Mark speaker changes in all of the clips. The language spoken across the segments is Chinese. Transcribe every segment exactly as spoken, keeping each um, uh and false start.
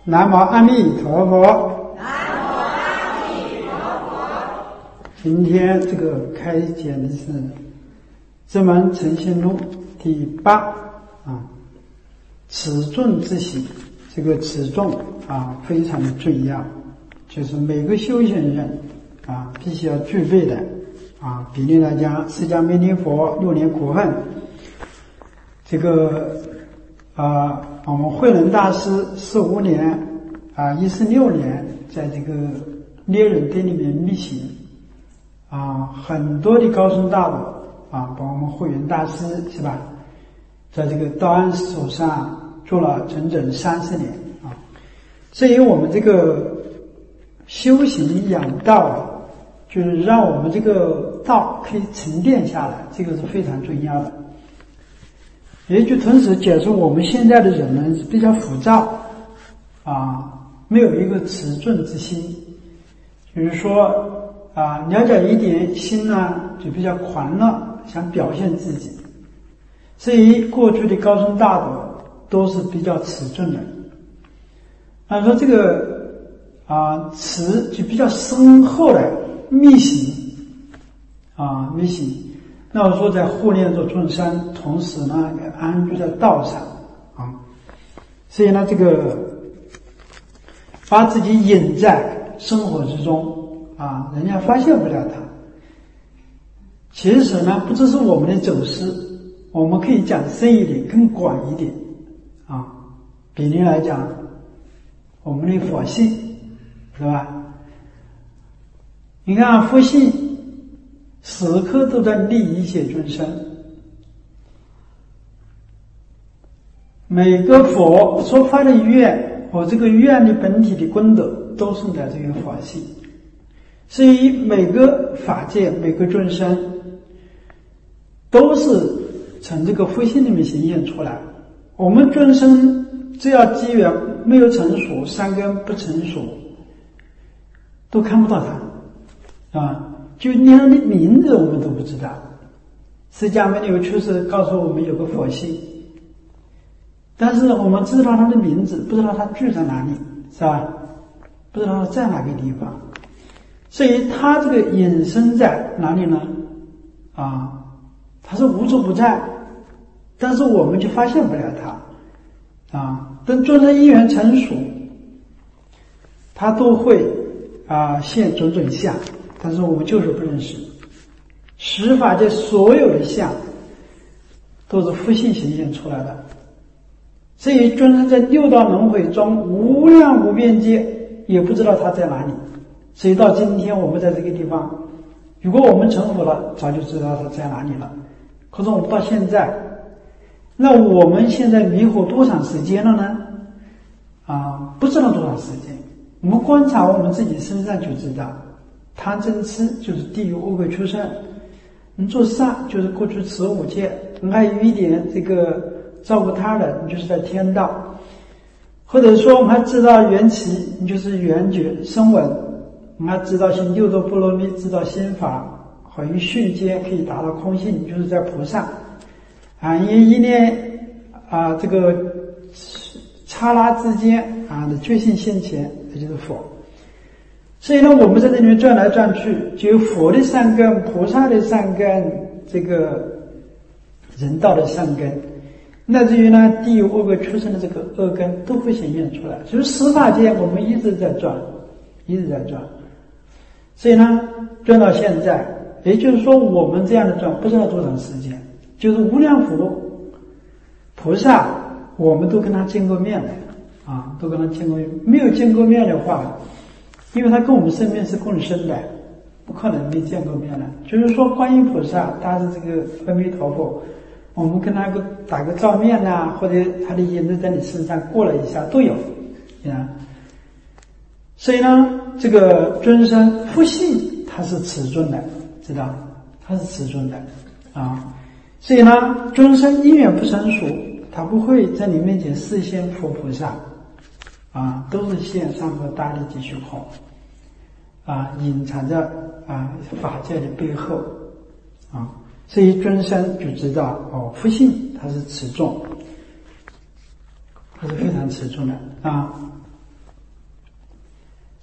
Speaker 1: 南无阿弥陀佛。
Speaker 2: 南无阿弥陀佛。
Speaker 1: 今天这个开讲的是这门诚信录第八啊，持重之行。这个持重啊非常的重要，就是每个修行人啊必须要具备的啊。比例来讲，释迦牟尼佛六年苦恨，这个啊我们慧能大师四五年啊一四六年在这个猎人堆里面密行啊，很多的高僧大德啊，包括我们慧远大师是吧，在这个道安手上做了整整三十年啊。至于我们这个修行养道，就是让我们这个道可以沉淀下来，这个是非常重要的。也就同时解释我们现在的人呢是比较浮躁啊，没有一个持重之心，就是说啊，了解一点心呢就比较狂热，想表现自己。至于过去的高僧大德都是比较持重的。按说这个啊持就比较深厚的密行啊密行。那我说在护念着众生，同时呢也安居在道上啊，所以呢这个把自己隐在生活之中啊，人家发现不了他。其实呢不只是我们的走失，我们可以讲深一点更广一点啊。比例来讲，我们的佛性是吧，你看佛性时刻都在利益一切众生，每个佛所发的愿和这个愿的本体的功德都是在这个佛性，所以每个法界每个众生都是从这个佛性里面显现出来。我们众生只要机缘没有成熟，三根不成熟，都看不到它啊。就连他的名字我们都不知道。释迦牟尼有出世告诉我们有个佛性，但是我们知道他的名字，不知道他住在哪里，是吧？不知道他在哪个地方。所以他这个隐身在哪里呢？啊，他是无处不在，但是我们就发现不了他啊。等众生因缘成熟，他都会啊现种种相，但是我们就是不认识。十法界所有的相都是佛性显现出来的，所以众生在六道轮回中无量无边界，也不知道他在哪里。所以到今天我们在这个地方，如果我们成佛了，早就知道他在哪里了。可是我们到现在，那我们现在迷惑多长时间了呢？啊，不知道多长时间。我们观察我们自己身上就知道，贪嗔痴就是地狱恶鬼畜生，你做善就是过去十五界，你还有一点这个照顾他人，你就是在天道。或者说我们还知道缘起，你就是缘觉声闻，我们还知道行六度波罗蜜，知道心法，好于瞬间可以达到空性，你就是在菩萨啊，因为一念啊这个刹那之间啊的觉性现前，这就是佛。所以呢，我们在这里面转来转去，就有佛的善根、菩萨的善根、这个人道的善根，乃至于呢地狱恶鬼畜生的这个恶根都会显现出来。所以十法界我们一直在转，一直在转。所以呢，转到现在，也就是说我们这样的转不知道多长时间，就是无量佛菩萨，我们都跟他见过面了啊，都跟他见过面。没有见过面的话，因为他跟我们身边是共生的，不可能没见过面的。就是说观音菩萨他是这个阿弥陀佛，我们跟他个打个照面啊，或者他的影子在你身上过了一下都有啊。所以呢，这个尊生佛性它是持尊的，知道它是持尊的啊。所以呢，尊生因缘不成熟，他不会在你面前示现佛菩萨啊，都是现上佛大力及虚空啊，隐藏着啊法界的背后啊。所以尊生就知道哦，佛性它是持重，它是非常持重的啊。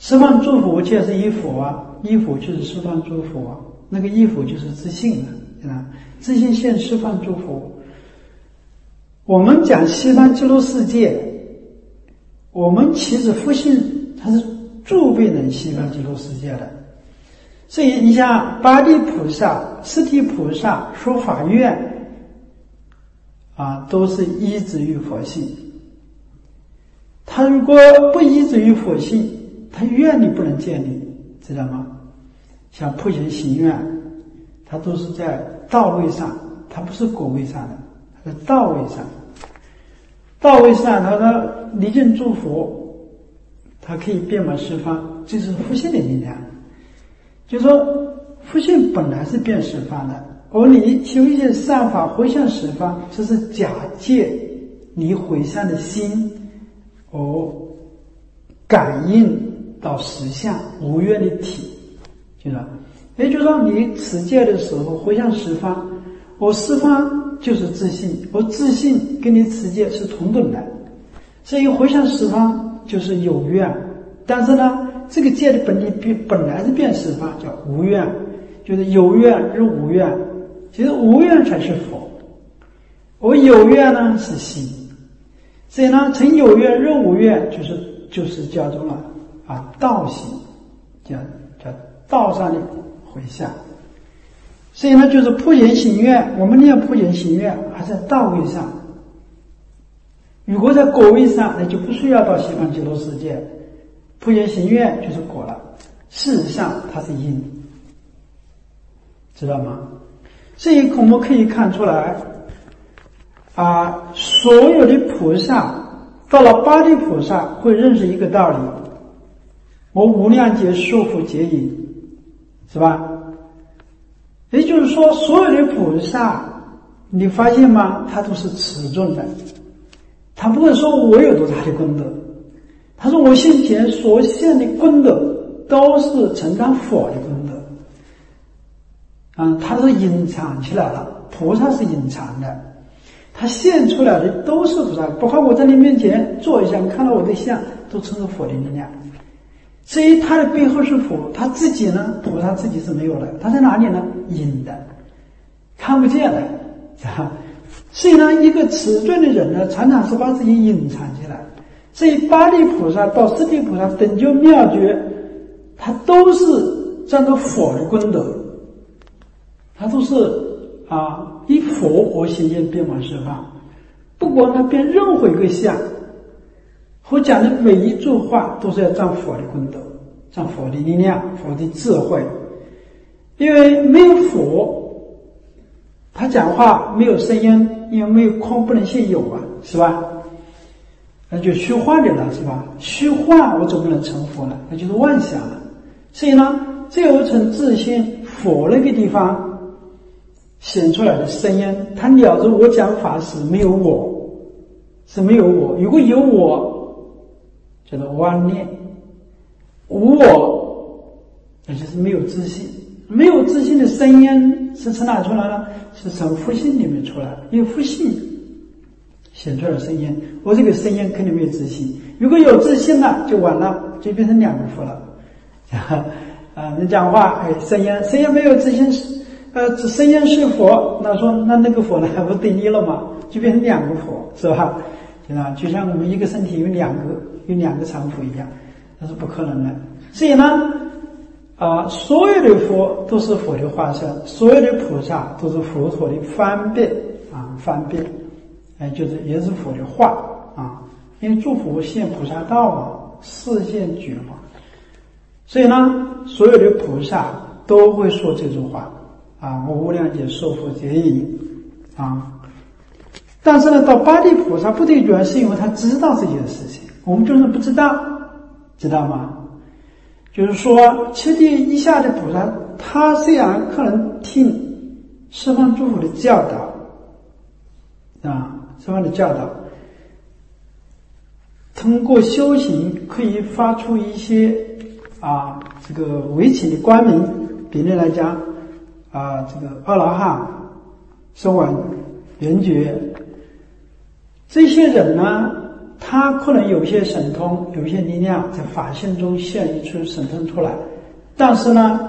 Speaker 1: 释放诸佛就是一佛啊，一佛就是释放诸佛啊，那个一佛就是自信啊，自信现释放诸佛。我们讲西方极乐世界，我们其实佛性它是助备人西方极乐世界的。所以你像八地菩萨、四地菩萨说法愿啊，都是依止于佛性。他如果不依止于佛性，他愿力不能建立，知道吗？像普贤行愿，它都是在道位上，它不是果位上的，它在道位上。道位上，它的离境诸佛，它可以遍满十方，这是佛性的力量。就是说，佛性本来是遍十方的，而你修一些善法回向十方，这是假借你回向的心而感应到实相无愿的体，就是说，也就是说，你持戒的时候回向十方，我十方就是自信，我自信跟你持戒是同等的，所以回向十方就是有愿，但是呢，这个戒的本体本来是遍十方，叫无愿，就是有愿入无愿，其实无愿才是佛，而有愿呢是心，所以呢，成有愿入无愿，就是就是叫做了啊道行，叫叫道上的回向。所以呢，就是普贤行愿，我们念普贤行愿还在道位上。如果在果位上，那就不需要到西方极乐世界。普贤行愿就是果了，事实上它是因，知道吗？所以我们可以看出来，啊，所有的菩萨到了八地菩萨会认识一个道理：我无量劫受苦劫引，是吧？也就是说，所有的菩萨，你发现吗？他都是持重的，他不会说我有多大的功德，他说我现前所现的功德都是承担佛的功德，啊，他都隐藏起来了。菩萨是隐藏的，他现出来的都是菩萨，包括我在你面前坐一下，你看到我的像，都称作佛的力量。所以他的背后是佛，他自己呢，菩萨自己是没有的，他在哪里呢？隐的，看不见的，啊。所以呢，一个持尊的人呢，常常是把自己隐藏起来。所以八地菩萨到四地菩萨等觉妙觉，他都是占到佛的功德，他都是啊以佛而显现遍满十方。不管他变任何一个相，我讲的每一句话都是要占佛的功德，占佛的力量，佛的智慧。因为没有佛，他讲话没有声音，因为没有空不能现有啊，是吧？那就虚幻的了，是吧？虚幻我总不能成佛了，那就是妄想了。所以呢，这有层自信佛那个地方显出来的声音，它了着我讲法时没有我，是没有我。如果有我，叫做妄念；无我，那就是没有自信。没有自信的声音是从哪出来呢？是从佛性里面出来，因为佛性显出来的声音，我这个声音肯定没有自信。如果有自信了，就完了，就变成两个佛了。啊，你讲话，哎，声音，声音没有自信，呃，声音是佛，那说那那个佛呢，还不对立了吗？就变成两个佛，是吧？对吧？就像我们一个身体有两个有两个常佛一样，那是不可能的。所以呢。啊，所有的佛都是佛的化身，所有的菩萨都是佛陀的方便啊，方便，哎，就是也是佛的化啊。因为诸佛现菩萨道嘛，示现觉嘛，所以呢，所有的菩萨都会说这种话啊，我无量劫受苦劫引啊。但是呢，到八地菩萨不对觉，是因为他知道这件事情，我们就是不知道，知道吗？就是说，七地以下的菩萨，他虽然可能听十方诸佛的教导，啊，十方的教导，通过修行可以发出一些啊这个唯情的光明。比例来讲，啊这个阿罗汉、声闻、缘觉，这些人呢， 他可能有些神通，有些力量在法性中显现出、神通出来，但是呢，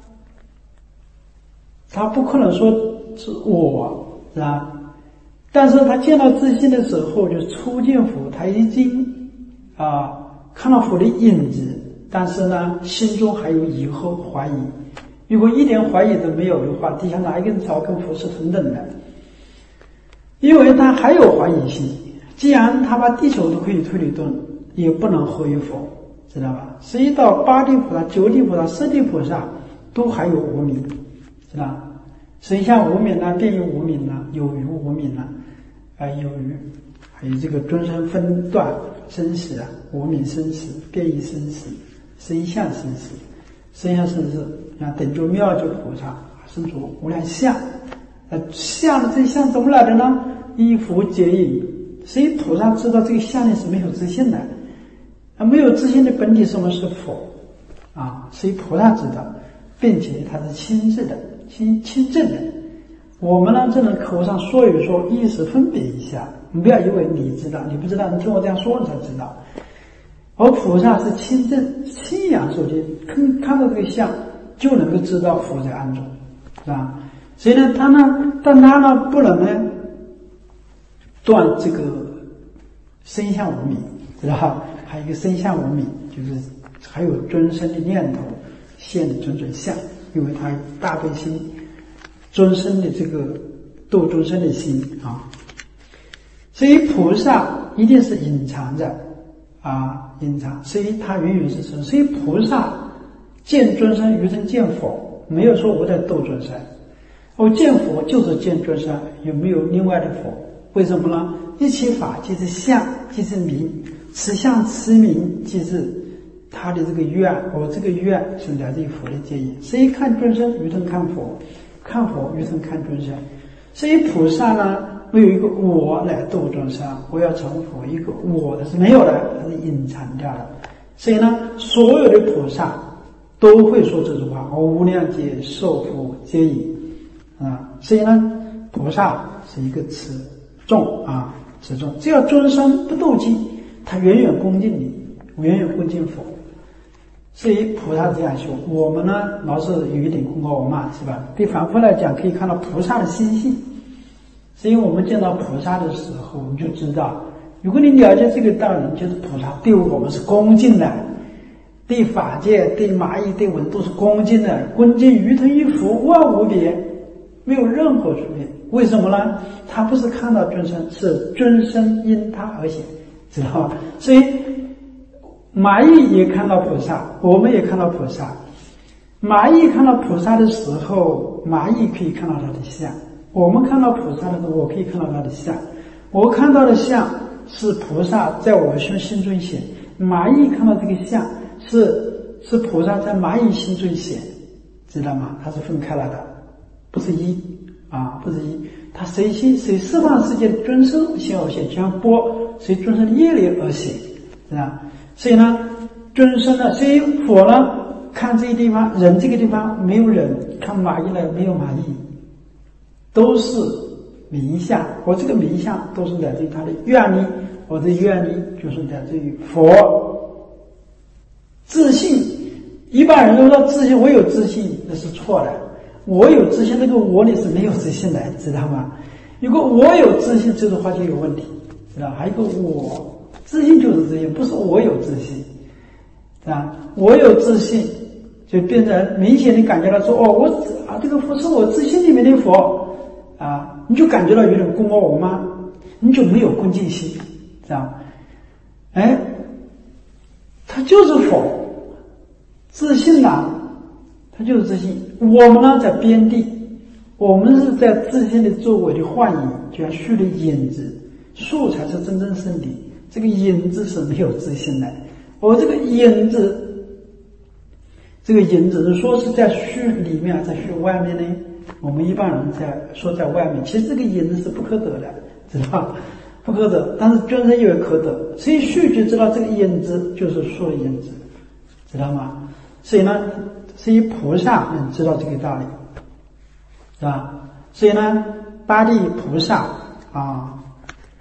Speaker 1: 他不可能说是我，是吧？但是他见到自信的时候，就初见佛，他已经啊看到佛的影子，但是呢，心中还有疑惑、怀疑。如果一点怀疑都没有的话，底下哪一根草跟佛是同等的？因为他还有怀疑心。既然他把地球都可以推理动，也不能合于佛，知道吧？所以到八地菩萨、九地菩萨、十地菩萨都还有无明，知道吧？所以像无明呢，变于无明呢，有余无明呢，啊、呃，有余，还有这个众生分段生死啊，无明生死、变异生死、生相生死、生相生死，像等觉妙觉菩萨生出无量相，呃，相的这相怎么来的呢？依佛结引。所以菩萨知道这个相里是没有自信的，啊，没有自信的本体什么是佛啊？所以菩萨知道，并且他是亲自的、亲亲证的。我们呢，只能口上说一说，意识分别一下。你不要以为你知道，你不知道，你听我这样说你才知道。而菩萨是亲证、亲眼所见，看看到这个相，就能够知道佛在暗中，是吧？所以呢，他呢，但他呢，不能呢。断这个身相无明，知道吧？还有一个身相无明，就是还有尊生的念头现的种种相，因为他大悲心、尊生的这个度众生的心啊。所以菩萨一定是隐藏着啊，隐藏，所以他远远是生。所以菩萨见尊生，如同见佛，没有说我在度尊生，我见佛就是见尊生，有没有另外的佛？为什么呢？一切法即是相，即是名，此相此名，即是他的这个愿。我这个愿是来自于佛的接引。所以看尊生如同看佛，看佛如同看尊生。所以菩萨呢，没有一个我来度众生，我要成佛，一个我的是没有的，它是隐藏掉的。所以呢，所有的菩萨都会说这句话：我无量劫受佛接引啊。所以呢，菩萨是一个词。众啊，此众，只要尊生不妒忌，他远远恭敬你，远远恭敬佛。所以菩萨这样修，我们呢老是有一点功高我慢，是吧？对凡夫来讲，可以看到菩萨的心性。所以我们见到菩萨的时候，你就知道，如果你了解这个道理，就是菩萨对我们是恭敬的，对法界、对蚂蚁、对蚊都是恭敬的，恭敬如同一佛，万无别，没有任何区别。为什么呢？他不是看到尊生，是尊生因他而显，知道吧？所以蚂蚁也看到菩萨，我们也看到菩萨。蚂蚁看到菩萨的时候，蚂蚁可以看到他的相；我们看到菩萨的时候，我可以看到他的相。我看到的相是菩萨在我心心中显，蚂蚁看到这个相是是菩萨在蚂蚁心中显，知道吗？它是分开了的，不是一。啊，不是一，他随心随十方世界的尊生心而显，将波随尊生的业力而显，是吧？所以呢，尊生呢，所以佛呢，看这个地方，人这个地方没有人，看蚂蚁呢没有蚂蚁，都是名相。我这个名相都是来自于他的愿力，我的愿力就是来自于佛。自信，一般人都说自信，我有自信，那是错的。我有自信，那个我里是没有自信的，知道吗？如果我有自信，这个话就有问题，知道？还有一个我，自信就是自信，不是我有自信，是吧？我有自信，就变成明显的感觉到说，哦，我啊，这个佛是我自信里面的佛啊，你就感觉到有点恭高我慢，你就没有恭敬心，知道？哎，他就是佛，自信呐。他就是自信，我们呢在边地，我们是在自信的周围的幻影，就像树的影子，树才是真正圣体，这个影子是没有自信的。我这个影子，这个影子是说是在树里面，在树外面呢，我们一般人在说在外面，其实这个影子是不可得的，知道吧？不可得，但是尊生以为可得，所以树就知道这个影子就是树的影子，知道吗？所以呢，所以菩萨能知道这个道理，是吧？所以呢，八地菩萨啊，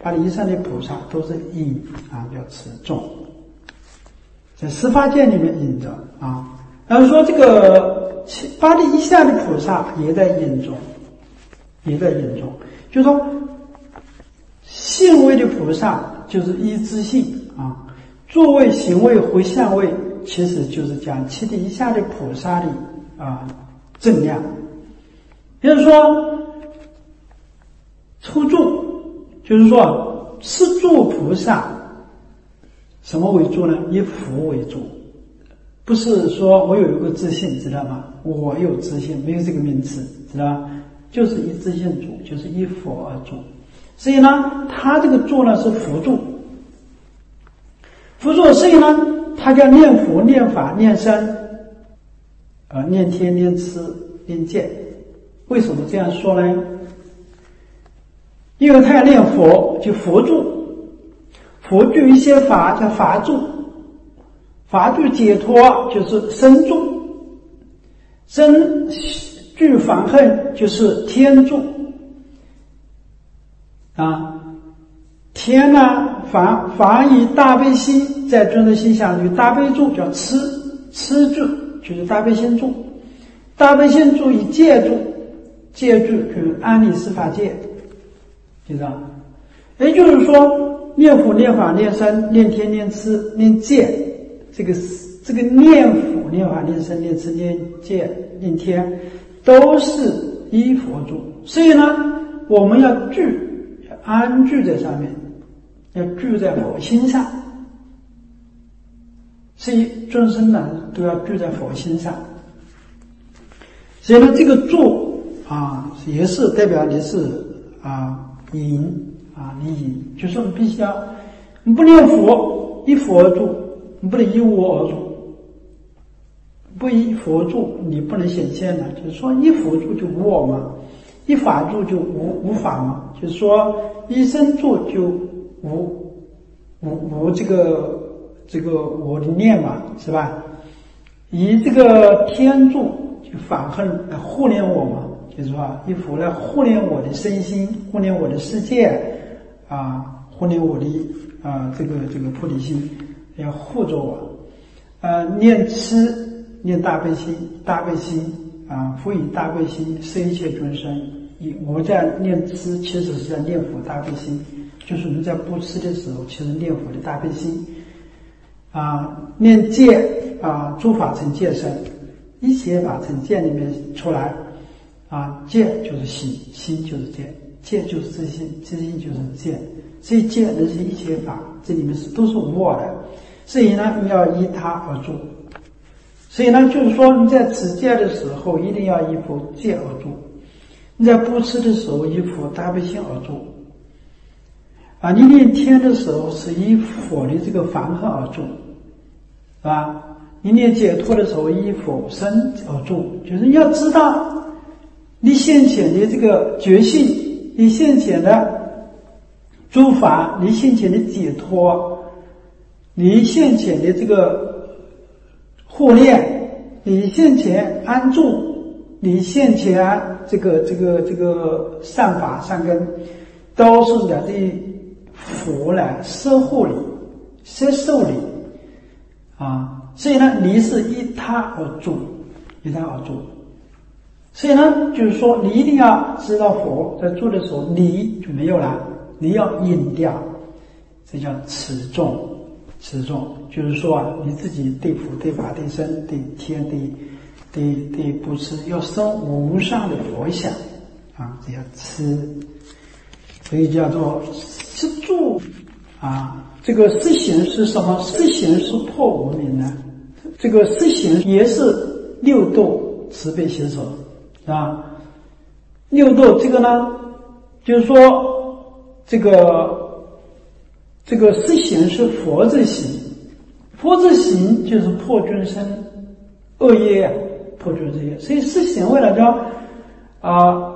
Speaker 1: 八地以上的菩萨都是隐啊，叫持重，在十法界里面隐着啊。然后说这个八地以下的菩萨也在隐中，也在隐中，就是说性位的菩萨就是依自性啊，作位、行位、回向位，其实就是讲七地以下的菩萨的啊正量。比如说初住，就是说是住菩萨，什么为主呢？以佛为主，不是说我有一个自信，知道吗？我有自信，没有这个名词，知道吗？就是以自信主，就是以佛而主。所以呢，他这个住呢是佛住，佛住，所以呢，他叫念佛、念法、念僧，呃，念天、念慈、念戒。为什么这样说呢？因为他要念佛，就佛住，佛具一些法叫法住，法具解脱就是僧住，僧具防恨就是天住啊。天呢，防防以大悲心，在尊者心想与大悲住叫痴，痴住就是大悲心住，大悲心住以戒住，戒住就是安理十法界，知道？也就是说，念佛、念法、念僧、念天、念慈、念戒，这个这个念佛、念法、念僧、念慈、念戒、念天，都是依佛住。所以呢，我们要聚，要安居在上面，要聚在佛心上。所以众生呢，都要聚在佛心上。所以呢，这个住啊，也是代表你是啊隐啊，你隐，就是你必须要，你不念佛，依佛而住，你不能依我而住，不依佛住，你不能显现的。就是说，依佛住就无我嘛，依法住就无无法嘛。就是说，依身住就无无无这个这个我的念嘛，是吧？以这个天住就反恨来护念我嘛。就是说，依佛来护念我的身心，护念我的世界，啊，护念我的啊这个这个菩提心，要护着我。呃，念慈，念大悲心，大悲心啊，辅以大悲心摄一切众生。以我在念慈，其实是在念佛大悲心，就是我们在布施的时候，其实念佛的大悲心。啊，念戒啊，诸法成戒身，一切法从戒里面出来。啊，戒就是心，心就是戒，戒就是自信，自信就是戒，所以戒能是一切法，这里面是都是无我的，所以呢，你要依他而住。所以呢，就是说你在持戒的时候，一定要依佛戒而住；你在布施的时候，依佛大悲心而住。啊，你念天的时候是依佛的这个防恨而住，是吧？你念解脱的时候，依佛身而住，就是你要知道。你现前的这个觉性，你现前的诸法，你现前的解脱，你现前的这个护念，你现前安住，你现前这个这个这个善法善根，都是来自于佛来摄护你、摄受你啊。所以呢，你是依他而住，依他而住。所以呢，就是说你一定要知道佛在做的时候，你就没有了，你要隐掉，这叫持重。持重就是说啊，你自己对佛、对法、对僧、对天、对对对布施，要生无上的佛想啊，这叫持。所以叫做持住啊。这个实行是什么？实行是破无明呢？这个实行也是六度慈悲心手。啊，六度这个呢，就是说这个这个实行是佛之行，佛之行就是破众生恶业，破众生业。所以实行为了叫啊，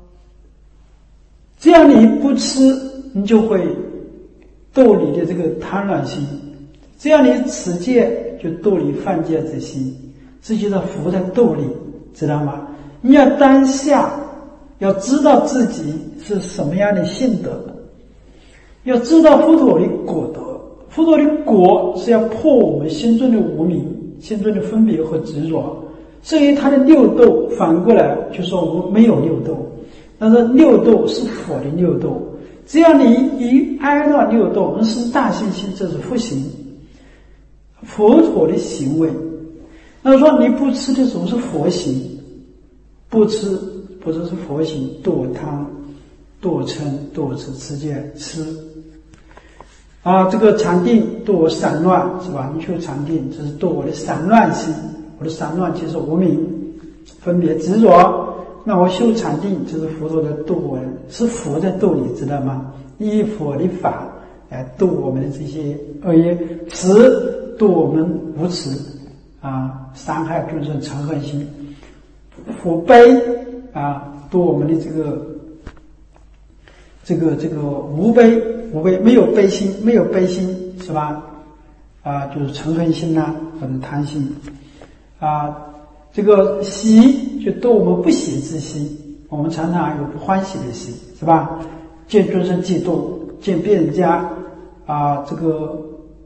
Speaker 1: 这样你不吃，你就会斗你的这个贪婪心；这样你持戒，就斗你犯戒之心。这就是佛在斗你，知道吗？你要当下要知道自己是什么样的性德， 要知道佛陀的果德。佛陀的果是要破我们心中的无明、心中的分别和执着。至于他的六度，反过来就说我们没有六度，但是六度是佛的六度。只要你一挨到六度，那是大信心，这是佛行，佛陀的行为。那说你不吃的时候是佛行，不吃不是是佛行，堕贪、堕嗔、堕痴、持戒、吃。啊，这个禅定堕我散乱，是吧？你修禅定，这是堕我的散乱心。我的散乱其实无明、分别、执着。那我修禅定，就是佛陀的度我，是佛在度你，知道吗？依佛的法来度我们的这些恶业，慈度我们无慈啊，伤害众生嗔恨心。佛悲啊，度我们的这个这个这个无悲。无悲，没有悲心，没有悲心，是吧？啊，就是嗔恨心呐、啊，或者贪心啊。这个喜就度我们不喜之心，我们常常有不欢喜的心，是吧？见众生嫉妒，见别人家啊，这个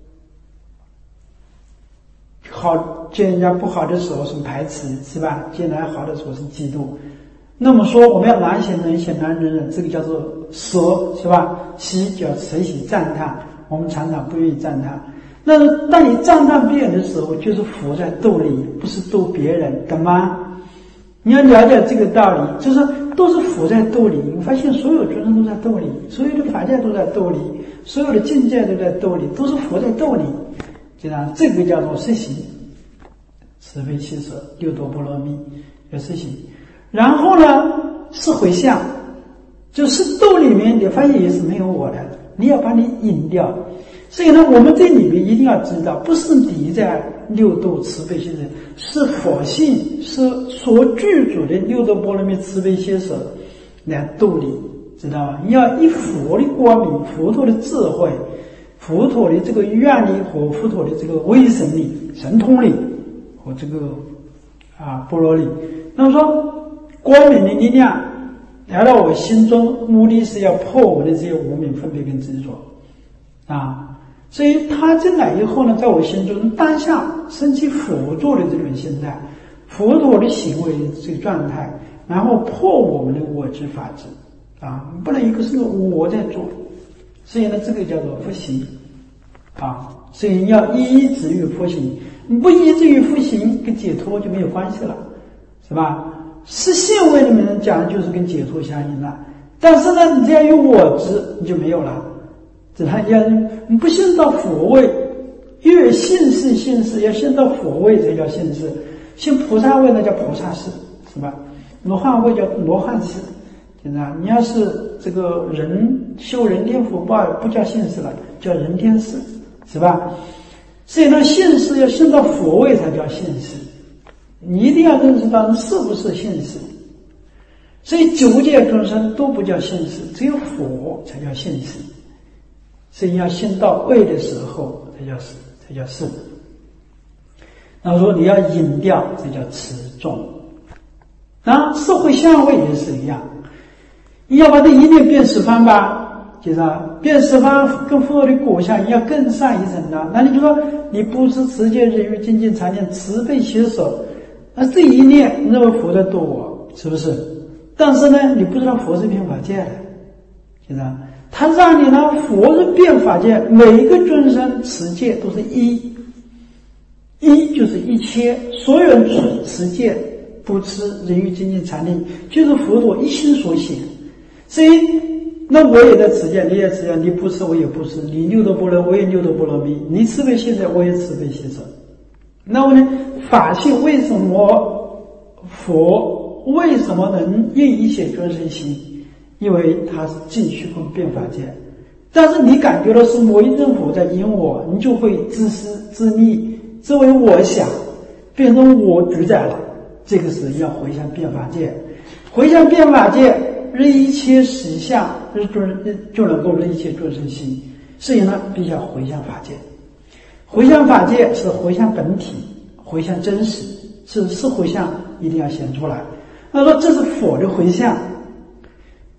Speaker 1: 好，见人家不好的时候是排斥，是吧？见人家好的时候是嫉妒。那么说，我们要难显人，显难人人，这个叫做舍，是吧？喜叫慈喜赞叹，我们常常不愿意赞叹。那当你赞叹别人的时候，就是佛在度你，不是度别人，懂吗？你要了解这个道理，就是都是佛在度你。你发现所有众生都在度你，所有的法界都在度你，所有的境界都在度你，都是佛在度你。就让这个叫做实行，慈悲喜舍六度波罗蜜叫实行。然后呢，是回向，就是度里面你发现也是没有我的，你要把你引掉。所以呢，我们这里面一定要知道，不是你在六度慈悲心舍，是佛性，是所具足的六度波罗蜜慈悲心舍来度你，知道吗？你要以佛的光明、佛陀的智慧、佛陀的这个愿力和佛陀的这个威神力、神通力和这个啊般若力。那么说，光明的力量来到我心中，目的是要破我的这些无明、分别跟执着啊。所以他进来以后呢，在我心中当下升起佛座的这种心态，佛陀的行为这个状态，然后破我们的我执法执啊，不能一个是我在做。所以呢，这个叫做佛行啊。所以要依止于佛行，你不依止于佛行，跟解脱就没有关系了，是吧？是信位里面讲的就是跟解脱相应了，但是呢，你只要有我执，你就没有了。只他要你不信到佛位，越信是信事，要信到佛位才叫信事。信菩萨位呢叫菩萨事，是吧？罗汉位叫罗汉事，现在你要是这个人修人天福报，不叫信事了，叫人天事，是吧？所以呢，信事要信到佛位才叫信事。你一定要认识到是不是信事。所以九界众生都不叫信事，只有佛才叫信事。所以要信到位的时候才叫事，才叫事。那说你要引掉，这叫持重。啊，社会相位也是一样，你要把这一念变十方吧，就是啊，变十方跟佛的果相要更上一层的。那你就说你不是持戒、忍辱、精进、禅定、慈悲喜舍，那这一念你认为佛在度我，是不是？但是呢，你不知道佛是变法界的，就是啊。他让你呢，佛是变法界，每一个众生持戒都是一，一就是一切，所有人持持戒、不吃、忍辱、精进、禅定，就是佛陀一心所显。所以，那我也在持戒，你也持戒，你不吃我也不吃，你六度波罗我也六度波罗蜜，你慈悲喜舍我也慈悲喜舍。那么呢，法性为什么佛为什么能应一切众生心？因为它是尽虚空变法界，但是你感觉到是某一尊佛在引我，你就会自私自利，自为我想，变成我主宰了。这个是要回向变法界，回向变法界，任一切实相，就能够任一切众生心。所以呢，必须要回向法界。回向法界是回向本体，回向真实，是是回向一定要显出来。他说这是佛的回向。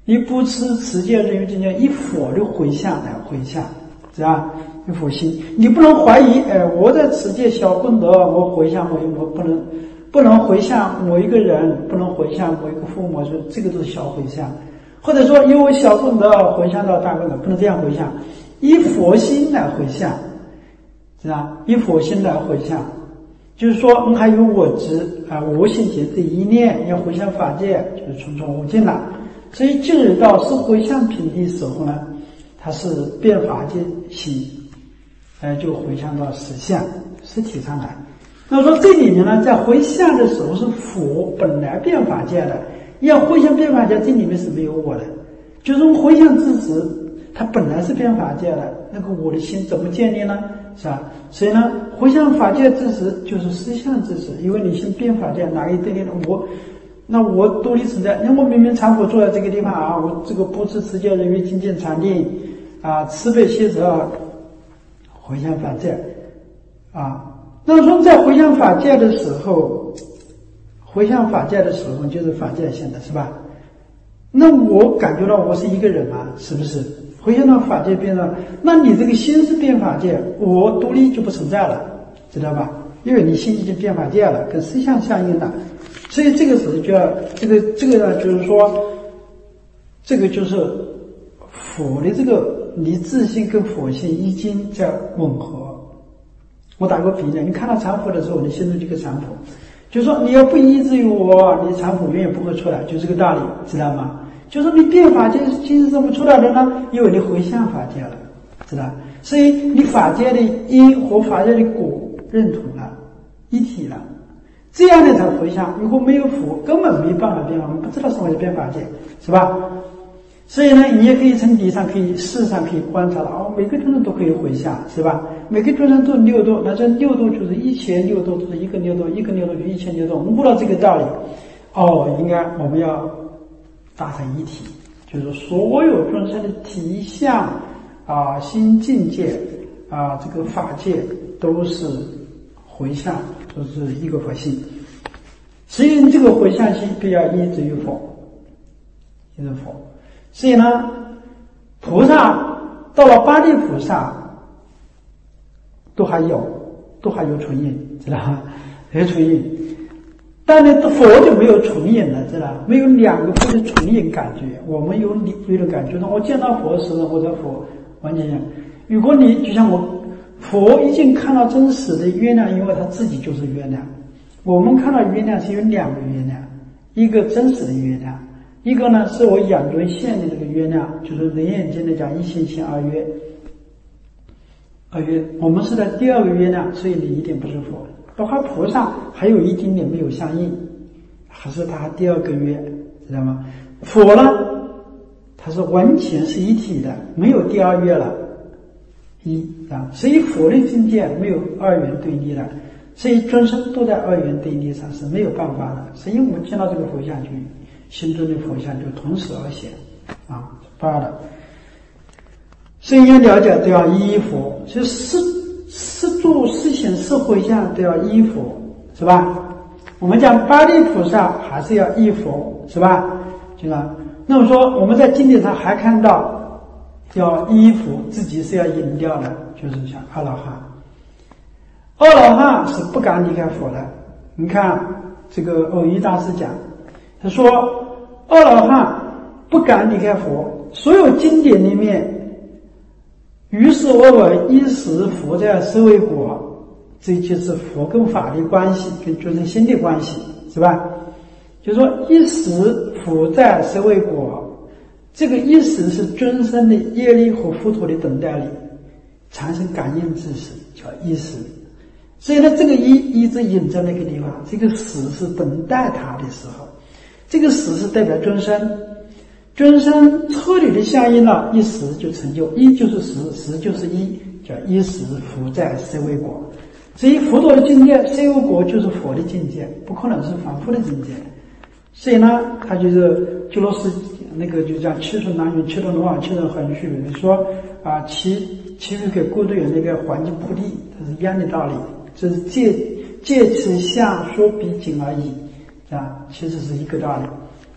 Speaker 1: 以不持持戒人于境界，以佛的回向来回向，是吧？以佛心，你不能怀疑，哎，我在持戒小功德，我回向我我不能不能回向某一个人，不能回向某一个父母，说这个都是小回向，或者说因为小功德回向到大功德，不能这样回向，以佛心来回向，是吧？以佛心来回向，就是说你还有我执啊，我心结这一念要回向法界，就是重重无尽了。所以进入到是回向品的时候呢，它是变法界心，呃，就回向到实相实体上来。那说这里面呢，在回向的时候是佛本来变法界的，要回向变法界，这里面是没有我的，就是回向之时，它本来是变法界的，那个我的心怎么建立呢？是吧？所以呢，回向法界之时就是实相之时，因为你心变法界，哪一对立的我？那我独立存在，那我明明禅佛坐在这个地方啊，我这个不持持戒人于精进禅定啊，慈悲喜舍回向法界啊。那么说在回向法界的时候，回向法界的时候就是法界性的，是吧？那我感觉到我是一个人啊，是不是？回向到法界边上，那你这个心是变法界，我独立就不存在了，知道吧？因为你心已经变法界了，跟实相相应了。所以这个时候就要这个这个呢，就是说，这个就是佛的这个你自性跟佛性已经在吻合。我打个比喻，你看到禅佛的时候，你心中就个禅佛，就是说你要不依止于我，你禅佛永远不会出来，就这个道理，知道吗？就是说你变法界心是怎么出来的呢？因为你回向法界了，知道？所以你法界的因和法界的果认同了，一体了。这样的才回向，如果没有佛，根本没办法变法，我们不知道什么是变法界，是吧？所以呢，你也可以从理上可以事实上可以观察到，哦，每个众生都可以回向，是吧？每个众生都六度，那这六度就是一千六度，就是一个六度，一个六度就一千六度。我们悟到这个道理，哦，应该我们要达成一体，就是所有众生的体相啊、心境界啊、这个法界都是回向，都是一个佛性。所以这个回向心必要依止于佛，依止佛。所以呢，菩萨到了八地菩萨都还有，都还有纯印，知道吗？还有纯印，但呢，佛就没有纯印了，知道吗？没有两个佛的纯印感觉。我们有有的感觉，我见到佛时，我在佛完全一样。如果你就像我，佛已经看到真实的月亮，因为他自己就是月亮。我们看到月亮是有两个月亮，一个真实的月亮。一个呢是我眼中现的这个月亮，就是人眼间的讲一星星二月，二月我们是在第二个月亮，所以你一定不是佛。包括菩萨还有一丁点没有相应，还是他第二个月，知道吗？佛呢，它是完全是一体的，没有第二月了，一啊，所以佛的境界没有二元对立的，所以众生都在二元对立上是没有办法的。所以我们见到这个佛像就。心中的佛像就同时而显啊，发的。所以要了解都要依佛，所以是是住是行是回向都要依佛，是吧？我们讲八地菩萨还是要依佛，是吧？对吧？那么说我们在经典上还看到要依佛，自己是要隐掉的，就是像阿罗汉。阿罗汉是不敢离开佛的。你看这个偶一大师讲。他说阿罗汉不敢离开佛，所有经典里面于是我我一时佛在舍卫国，这就是佛跟法的关系，跟众生心的关系，是吧？就是说一时佛在舍卫国，这个一时是众生的业力和佛陀的等待力产生感应之时，叫一时。所以呢，这个一一直引在那个地方，这个时是等待他的时候。这个时是代表众生，众生彻底的相应了，一时就成就，一就是时，时就是一，叫一时佛在舍卫国。所以佛陀的境界，舍卫国就是佛的境界，不可能是凡夫的境界。所以呢，他就是鸠罗斯那个就叫七寸南云，七寸龙王，七寸横须，说啊，其其余给孤独有那个环境铺地，它是一样的道理，这是借借此相说比景而已。啊，其实是一个道理。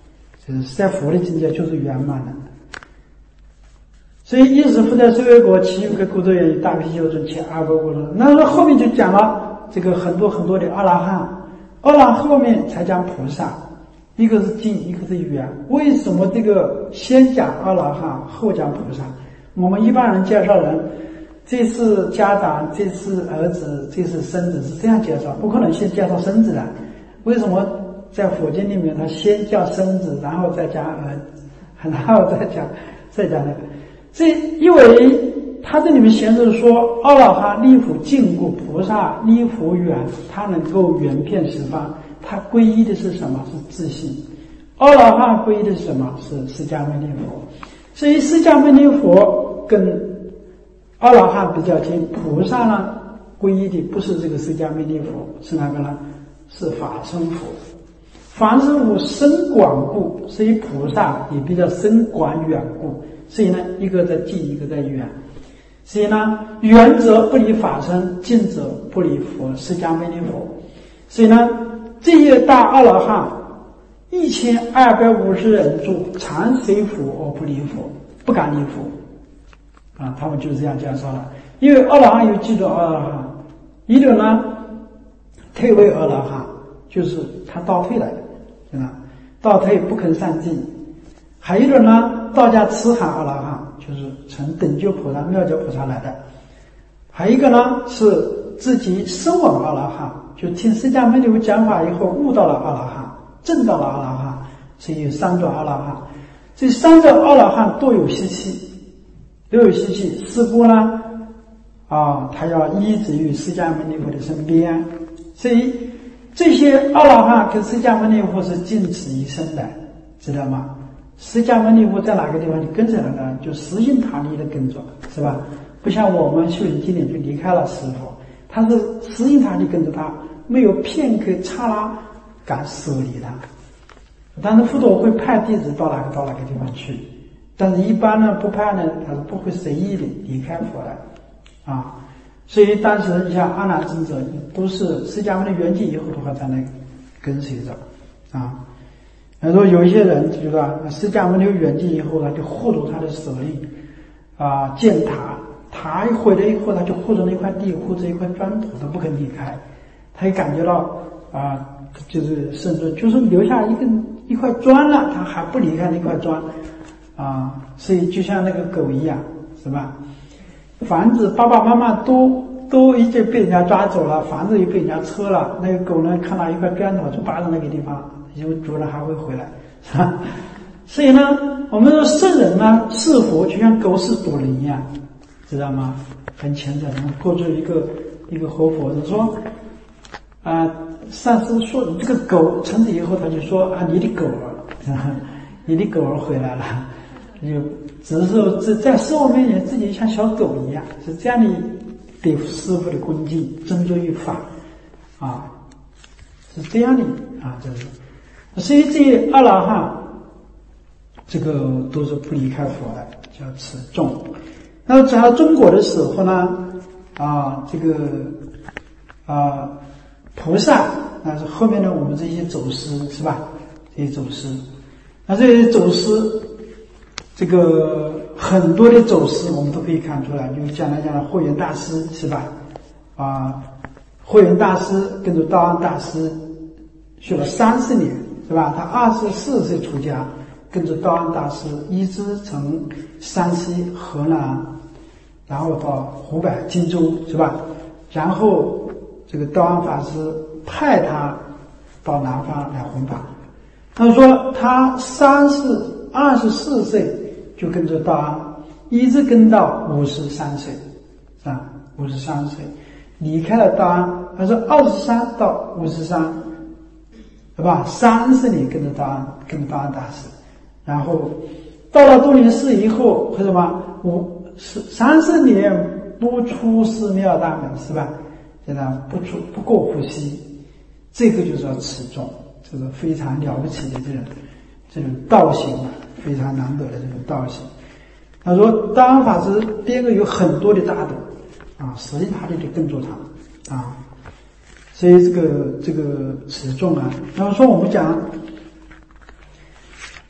Speaker 1: 就是在佛的境界就是圆满的。所以一时复在舍卫国，其余个孤作愿以大悲修正且阿波波罗。那么后面就讲了这个很多很多的阿拉汉，阿拉后面才讲菩萨，一个是净，一个是圆。为什么这个先讲阿拉汉，后讲菩萨？我们一般人介绍人，这是家长，这是儿子，这是孙子，是这样介绍，不可能先介绍孙子的。为什么在佛经里面他先叫孙子，然后再讲儿子，然后再讲再讲那个？这因为他这里面显示说，阿拉哈离苦净故，菩萨离苦远，他能够圆遍十方。他皈依的是什么？是自信。阿拉哈皈依的是什么？是释迦牟尼佛。所以释迦牟尼佛跟阿拉哈比较近，菩萨呢皈依的不是这个释迦牟尼佛，是哪个呢？是法身佛。法身佛深广故，所以菩萨也比较深广远故。所以呢，一个在近，一个在远。所以呢，远者不离法身，近者不离佛释迦牟尼佛。所以呢，这些大阿罗汉一千二百五十人住，常随佛而不离佛，不敢离佛啊，他们就是这样介绍了。因为阿罗汉有几种阿罗汉，一种呢退位阿罗汉，就是他倒退了，对吧？倒退不肯上进。还有一种呢，道家痴喊阿罗汉，就是从等觉菩萨、妙觉菩萨来的。还有一个呢，是自己声闻阿罗汉，就听释迦牟尼佛讲法以后悟到了阿罗汉，证到了阿罗汉，所以有三种阿罗汉。这三种阿罗汉都有习气，都有习气。师父呢，啊，他要依止于释迦牟尼佛的身边，所以这些阿罗汉跟释迦牟尼佛是近此一生的，知道吗？释迦牟尼佛在哪个地方就跟着那个，就实行他力的跟着，是吧？不像我们修行经典就离开了师父，他是实行他力跟着他，没有片刻刹那敢舍离他。但是佛陀会派弟子到哪个到哪个地方去，但是一般呢不派呢，他是不会随意的离开佛的啊。所以当时你像阿难尊者都是释迦牟尼圆寂以后的话才能跟随着啊。他说有一些人就说释迦牟尼圆寂以后呢，就护住他的舍利啊，建塔，塔一毁了以后，他就护着那块地，护着一块砖头，他不肯离开。他也感觉到啊，就是甚至就是留下一根一块砖了，他还不离开那块砖啊。所以就像那个狗一样，是吧？房子爸爸妈妈都都已经被人家抓走了，房子也被人家撤了，那个狗呢看到一块砖头就扒着那个地方，因为主人还会回来，是吧？所以呢，我们说圣人呢是佛就像狗是主人一样，知道吗？很虔诚。过去一个一个活佛子说啊，上师说你这个狗，从此以后他就说啊，你的狗儿，你的狗儿回来了，就只是说在在师父面前自己像小狗一样，是这样的对师父的恭敬，尊重于法啊，是这样的啊，这是。所以这些阿罗汉，这个都是不离开佛的，叫持众。那么讲到中国的时候呢，啊，这个啊菩萨，那是后面呢我们这些走师是吧？这些走师，那这些走师，这个很多的走师我们都可以看出来，就讲来讲来，慧远大师是吧？啊，慧远大师跟着道安大师学了三十年。是吧？他二十四岁出家，跟着道安大师一直从山西、河南，然后到湖北、荆州，是吧？然后这个道安法师派他到南方来弘法。他说他三十二十四岁就跟着道安，一直跟到五十三岁，是吧？五十三岁离开了道安，他说二十三到五十三。对吧？三十年跟着道安，跟着道安大师，然后到了多林寺以后，为什么五十三十年不出寺庙大门，是吧？现在不出不过呼吸，这个就是要持重，这个非常了不起的这种这种道行啊，非常难得的这种道行。他说道安法师边个有很多的大德啊，实际他就得跟着他啊。所以这个这个持重啊，那么说我们讲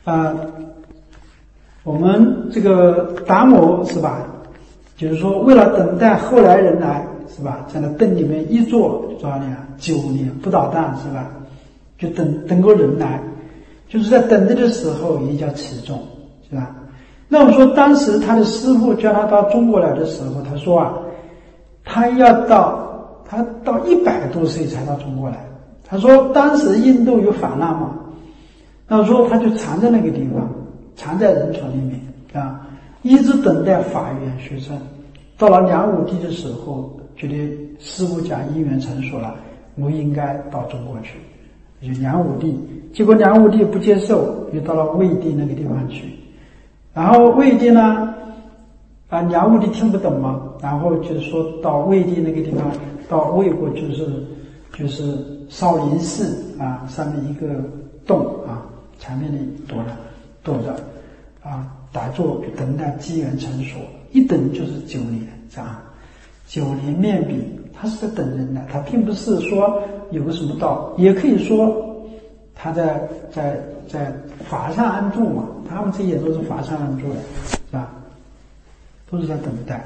Speaker 1: 啊、呃，我们这个达摩是吧？就是说，为了等待后来人来是吧，在那洞里面一坐多少年？九年不倒蛋是吧？就等等个人来，就是在等着的时候也叫起众是吧？那我们说，当时他的师父叫他到中国来的时候，他说啊，他要到他到一百多岁才到中国来。他说当时印度有反乱嘛，那我说他就藏在那个地方，藏在人群里面啊，一直等待法缘学生。到了梁武帝的时候，觉得师父讲因缘成熟了，我应该到中国去。就梁武帝，结果梁武帝不接受，又到了魏帝那个地方去。然后魏帝呢，啊，梁武帝听不懂嘛，然后就是说到魏帝那个地方，到魏国就是就是少林寺啊，上面一个洞啊，前面的躲着躲着啊，打坐等待机缘成熟，一等就是九年这样，九年面壁，他是在等人的，他并不是说有个什么道，也可以说他在在在法上安住嘛，他们这些都是法上安住的，是吧？都是在等待。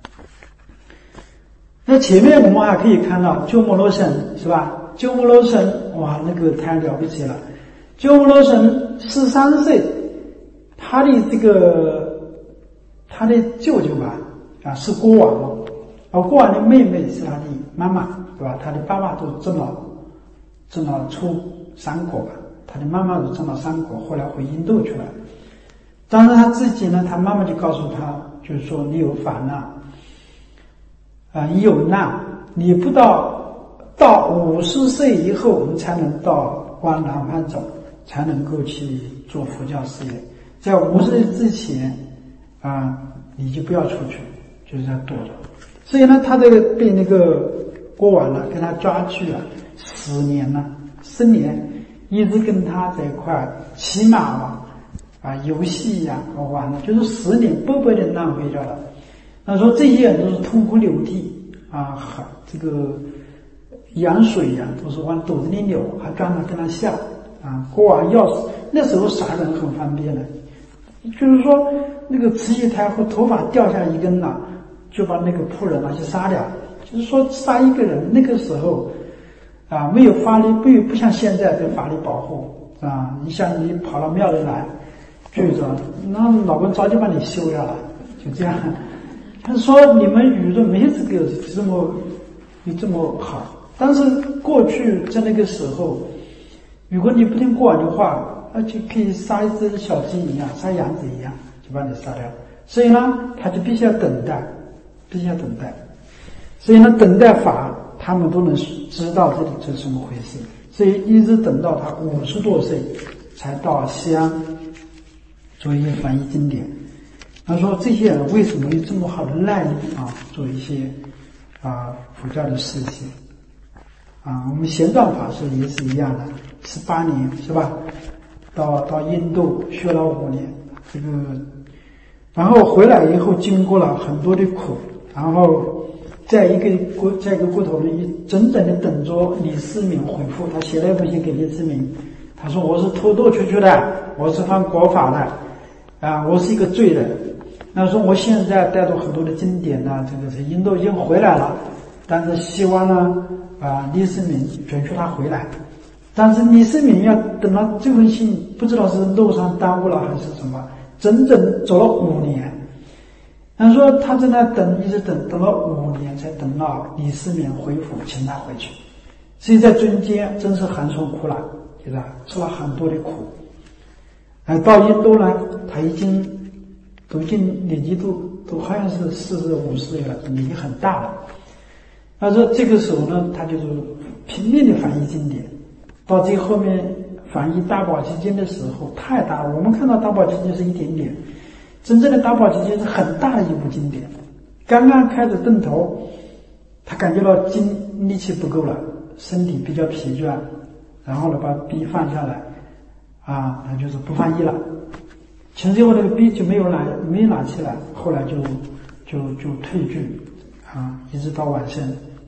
Speaker 1: 那前面我们还可以看到鸠摩罗什是吧？鸠摩罗什哇，那个太了不起了。鸠摩罗什十三岁，他的这个他的舅舅吧啊是国王嘛，而国王的妹妹是他的妈妈，对吧？他的爸爸都挣了挣了出三国吧，他的妈妈都挣了三国，后来回印度去了。当时他自己呢，他妈妈就告诉他，就是说你有烦恼啊、呃，你有难，你不到到五十岁以后，你才能到往南方走，才能够去做佛教事业。在五十岁之前啊，你就不要出去，就是在躲着。所以呢，他这个被那个国王呢，跟他抓去了十年了，十年一直跟他在一块骑马嘛，啊，游戏呀、啊，玩了，就是十年白白的浪费掉了。那说这些人都是痛哭流涕啊，这个羊水呀、啊，都是往肚子里流，还刚好跟他下啊。国王要是那时候杀人很方便的，就是说那个慈禧太后头发掉下一根了，就把那个仆人拿去杀掉。就是说杀一个人那个时候啊，没有法律，不不像现在的法律保护啊，你像你跑到庙里来聚着，那老公早就把你休掉了，就这样。他说你们舆论没有这个这么有这么好，但是过去在那个时候，如果你不听国王的话，那就可以杀一只小鸡一样，杀羊子一样，就把你杀掉。所以呢，他就必须要等待，必须要等待。所以呢，等待法他们都能知道这里这是什么回事。所以一直等到他五十多岁，才到西安做一些翻译经典。他说这些人为什么有这么好的耐力啊，做一些啊佛教的事情啊？我们玄奘法师也是一样的，十八年是吧？到到印度学了五年，这个然后回来以后经过了很多的苦，然后在一个国在一个国头里整整的等着李世民回复。他写了一封信给李世民，他说我是偷渡出去的，我是犯国法的啊，我是一个罪人。那说我现在带着很多的经典呢、啊，这个是印度已经回来了，但是希望呢啊李世民准许他回来。但是李世民要等到这封信，不知道是路上耽误了还是什么，整整走了五年。他说他在那等，一直等，等了五年才等到李世民回复，请他回去。所以在中间真是寒酸苦辣，对吧？吃了很多的苦。呃，到印度呢，他已经都已经年纪都都好像是四十五十岁了，年纪很大了。他说这个时候呢，他就是拼命的翻译经典。到最后面翻译大宝积经的时候太大了，我们看到大宝积经是一点点，真正的大宝积经是很大的一部经典。刚刚开始登头，他感觉到精力气不够了，身体比较疲倦，然后呢把笔放下来啊，他就是不翻译了。前最后那个笔就没有拿没有拿起来，后来就就就退居啊，一直到晚生。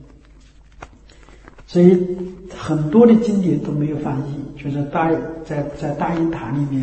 Speaker 1: 所以很多的经典都没有翻译，就是大在在大英塔里面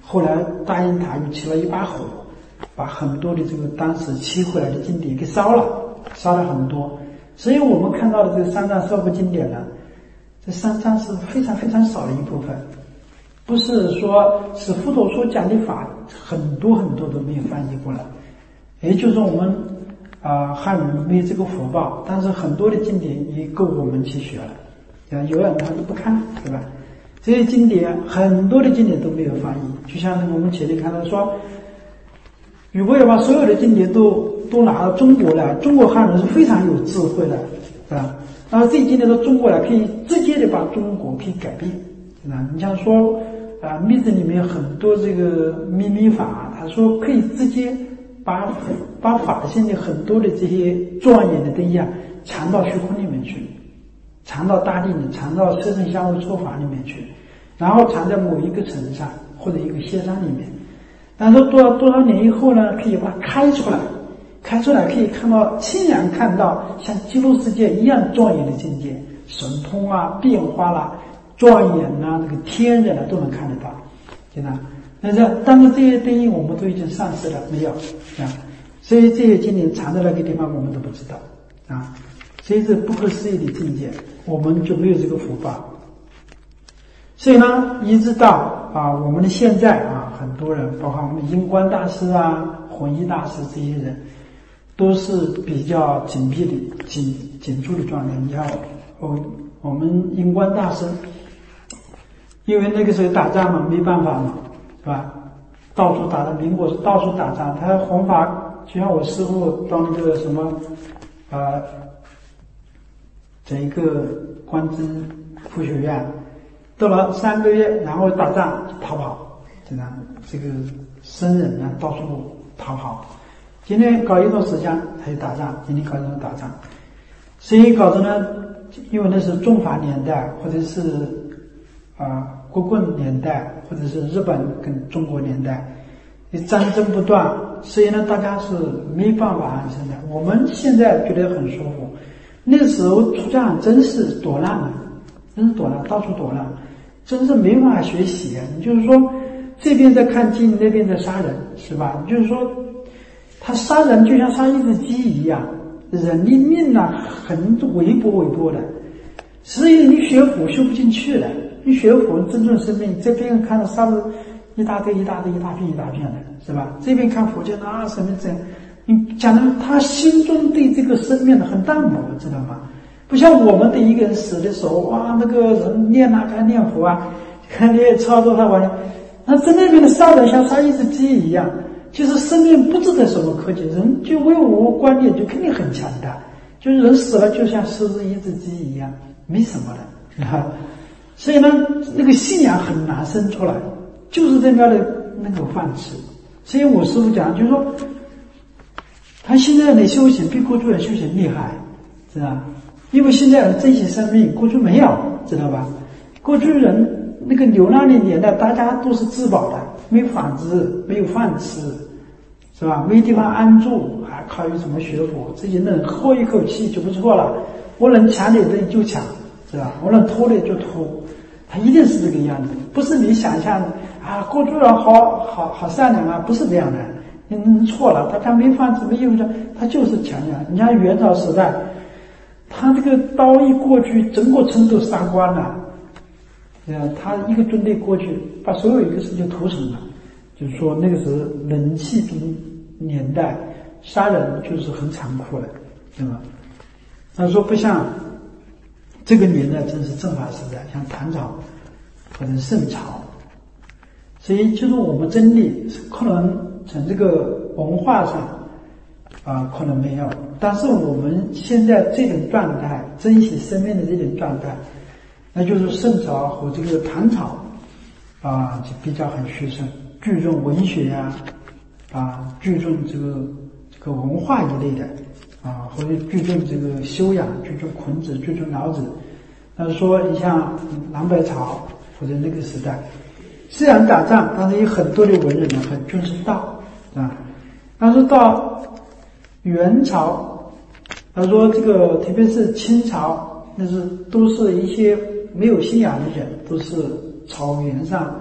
Speaker 1: 后来大雁塔又起了一把火，把很多的这个当时起回来的经典给烧了，烧了很多。所以我们看到的这个三藏烧部经典呢，这三藏是非常非常少的一部分，不是说是佛陀所讲的法很多很多都没有翻译过来，也就是说我们啊、呃、汉人没有这个福报，但是很多的经典也够我们去学了。啊，有人他都不看，对吧？这些经典很多的经典都没有翻译，就像我们前面看到说，如果要把所有的经典都都拿到中国来，中国汉人是非常有智慧的，是吧？然后这些经典到中国来，可以直接的把中国可以改变，是吧？你像说啊，密宗里面很多这个秘密法，他说可以直接把把法性的很多的这些庄严的东西啊，藏到虚空里面去，藏到大地里，藏到色声香味触法里面去，然后藏在某一个层上或者一个仙山里面。但是多少多少年以后呢，可以把它开出来，开出来可以看到，亲眼看到像极乐世界一样庄严的境界，神通啊、变化啦、庄严啊、这个天人啊都能看得到，对吧？但是但是这些东西我们都已经丧失了，没有啊，所以这些经典藏在那个地方我们都不知道啊，所以是不可思议的境界，我们就没有这个福报。所以呢，一直到啊我们的现在啊，很多人，包括我们印光大师啊、弘一大师这些人，都是比较紧闭的、紧紧住的状态。你看，我我们印光大师，因为那个时候打仗嘛，没办法嘛，是吧？到处打仗，民国是到处打仗，他弘法，就像我师父到那个什么，啊，在一个观真佛学院。到了三个月，然后打仗逃跑，对吧？这个僧人呢，到处逃跑。今天搞一段时间他就打仗，今天搞一段打仗，所以搞得呢，因为那是中法年代，或者是啊、呃、国共年代，或者是日本跟中国年代，战争不断，所以呢，大家是没办法安生的。我们现在觉得很舒服，那个时候出家真是躲难的，真是躲难，到处躲难。真是没办法学习啊！你就是说，这边在看经，那边在杀人，是吧？就是说，他杀人就像杀一只鸡一样，人的命啊，很微薄微薄的，所以你学佛修不进去的。你学佛尊重生命，这边看到杀了一大堆、一大堆、一大片、一大片的，是吧？这边看佛教啊，生命这样，你讲的他心中对这个生命很淡薄，知道吗？不像我们对一个人死的时候，哇，那个人念啊，看念佛啊，看念操作他完了，那在那边的杀人像杀一只鸡一样，就是生命不值得什么科技，人就唯我观念就肯定很强大，就是人死了就像杀死一只鸡一样，没什么的啊。所以呢，那个信仰很难生出来，就是这样的那个饭吃。所以我师父讲，就是说，他现在的修行比过去人修行厉害，是吧？因为现在人珍惜生命，过去没有，知道吧？过去人那个流浪的年代，大家都是自保的，没有房子，没有饭吃，是吧？没地方安住，还靠于什么学佛？自己能喝一口气就不错了。我能抢点东西就抢，是吧？我能偷的就偷，他一定是这个样子，不是你想象的啊。过去人好好好善良啊，不是这样的，你错了。他他没房子，没有的，他就是强强。你看元朝时代。他这个刀一过去，整个城都杀光了。呃，他一个军队过去，把所有一个事就屠城了。就是说，那个时候冷气兵年代，杀人就是很残酷的，对吧？他说不像这个年代，真是正法时代，像唐朝或者宋朝。所以，就是我们真理可能从这个文化上。啊，可能没有，但是我们现在这种状态，珍惜生命的这种状态，那就是宋朝和这个唐朝啊，就比较很虚盛，注重文学啊，啊，注重这个这个文化一类的啊，或者注重这个修养，注重孔子，注重老子。那说你像南北朝或者那个时代，虽然打仗，但是有很多的文人呢很重视道啊，但是到元朝，他说这个特别是清朝，那是都是一些没有信仰的人，都是草原上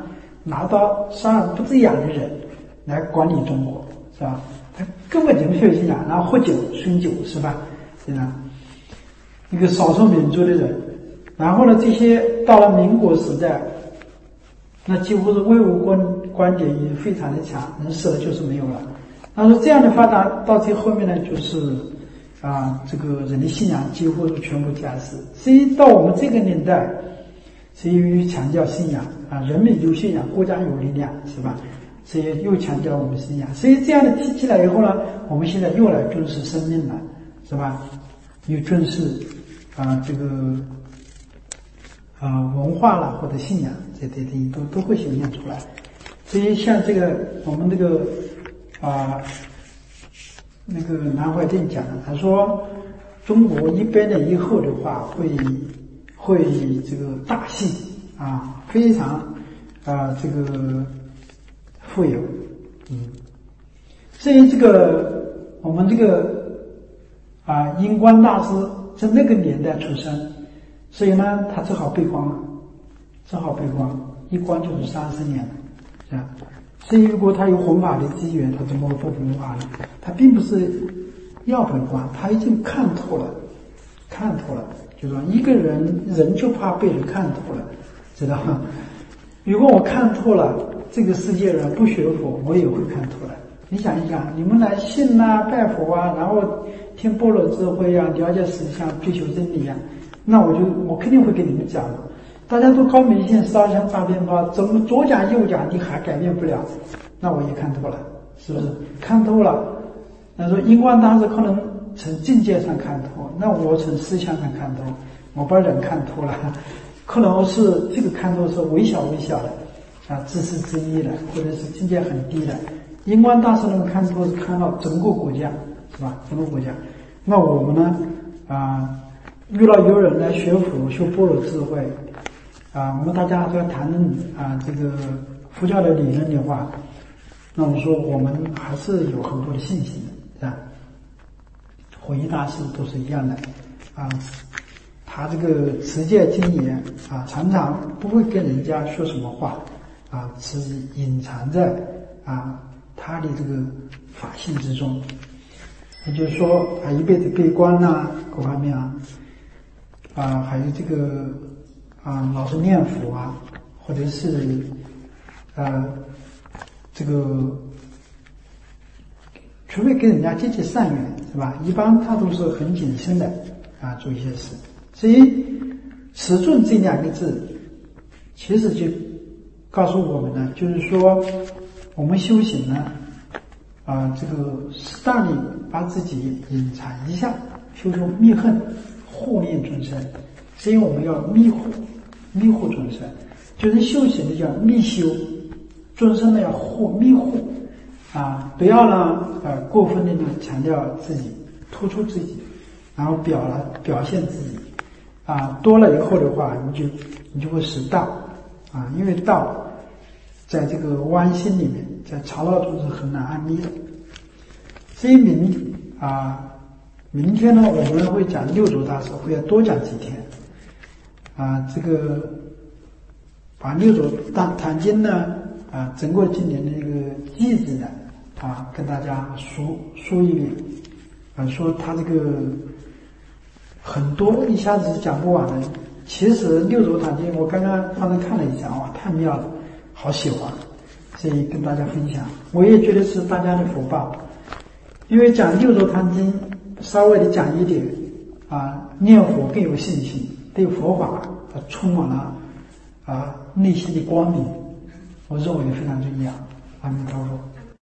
Speaker 1: 拿刀杀人不止眼的人来管理中国，是吧？他根本就没有信仰，然后喝酒酗酒，是吧？对吧？一个少数民族的人，然后呢，这些到了民国时代，那几乎是唯物观观点也非常的强，人死了就是没有了。他说这样的发达到最后面呢，就是啊，这个人的信仰几乎是全部假死。所以到我们这个年代，所以强调信仰啊，人民有信仰，国家有力量，是吧？所以又强调我们信仰。所以这样的提起来以后呢，我们现在又来重视生命了，是吧？又重视啊这个啊文化啦或者信仰这些东西都都会显现出来。所以像这个我们这个啊那个南怀瑾讲的，他说中国一百年以后的话会会这个大兴啊，非常啊这个富有，嗯，所以这个我们这个啊印光大师在那个年代出生，所以呢他只好闭关了，只好闭关，一关就是三十年了，是吧？所以如果他有弘法的机缘，他怎么会不弘法呢？他并不是要闭关，他已经看透了，看透了，就说一个人人就怕被人看透了，知道吗？如果我看透了这个世界人不学佛，我也会看透了。你想一想，你们来信啊拜佛啊，然后听般若智慧啊，了解实相，追求真理啊，那我就我肯定会给你们讲的。大家都搞迷信烧香大鞭炮，怎么左讲右讲你还改变不了，那我也看透了，是不是？看透了，那说印光大师可能从境界上看透，那我从思想上看透，我把人看透了，可能是这个看透是微小微小的啊，自私自利的，或者是境界很低的。印光大师能看透是看到整个国家，是吧？整个国家。那我们呢啊，遇到有人来学佛修般若智慧啊，我们大家都要谈论啊这个佛教的理论的话，那我们说我们还是有很多的信心的，是吧？弘一大师都是一样的啊，他这个持戒精严啊，常常不会跟人家说什么话啊，是隐藏在啊他的这个法性之中。也就是说啊，一辈子闭关啊，各方面啊，啊还有这个啊老是念佛啊，或者是呃这个除非跟人家结结善缘，是吧？一般他都是很谨慎的啊做一些事。所以持咒这两个字其实就告诉我们呢，就是说我们修行呢啊这个适当的把自己隐藏一下，修修密恨护念众生。所以我们要密护密护众生，就是修行的叫密修，众生呢要护密护啊，不要呢呃过分的呢强调自己，突出自己，然后表了表现自己啊，多了以后的话，你就你就会失道啊，因为道在这个弯心里面，在吵闹中是很难安立的。所以明啊，明天呢我们会讲六祖大师，会要多讲几天啊，这个把六祖大坛经呢啊整个经典的一个意志呢啊跟大家说说一遍啊，说他这个很多一下子讲不完的。其实六祖坛经我刚刚刚才看了一下，哇，太妙了，好喜欢，所以跟大家分享。我也觉得是大家的福报，因为讲六祖坛经稍微的讲一点啊，念佛更有信心，对佛法它充满了啊内心的光明，我认为非常重要。阿弥陀佛。